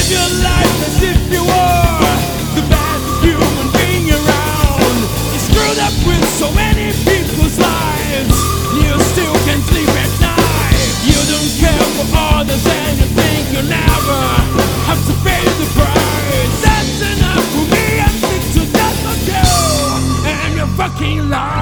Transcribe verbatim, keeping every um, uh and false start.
live your life as if you were the best human being around. You screwed up with so many people's lives, you still can't sleep at night. You don't care for others and you think you'll never have to pay the price. That's enough for me, I'm sick to death of you and your fucking lies.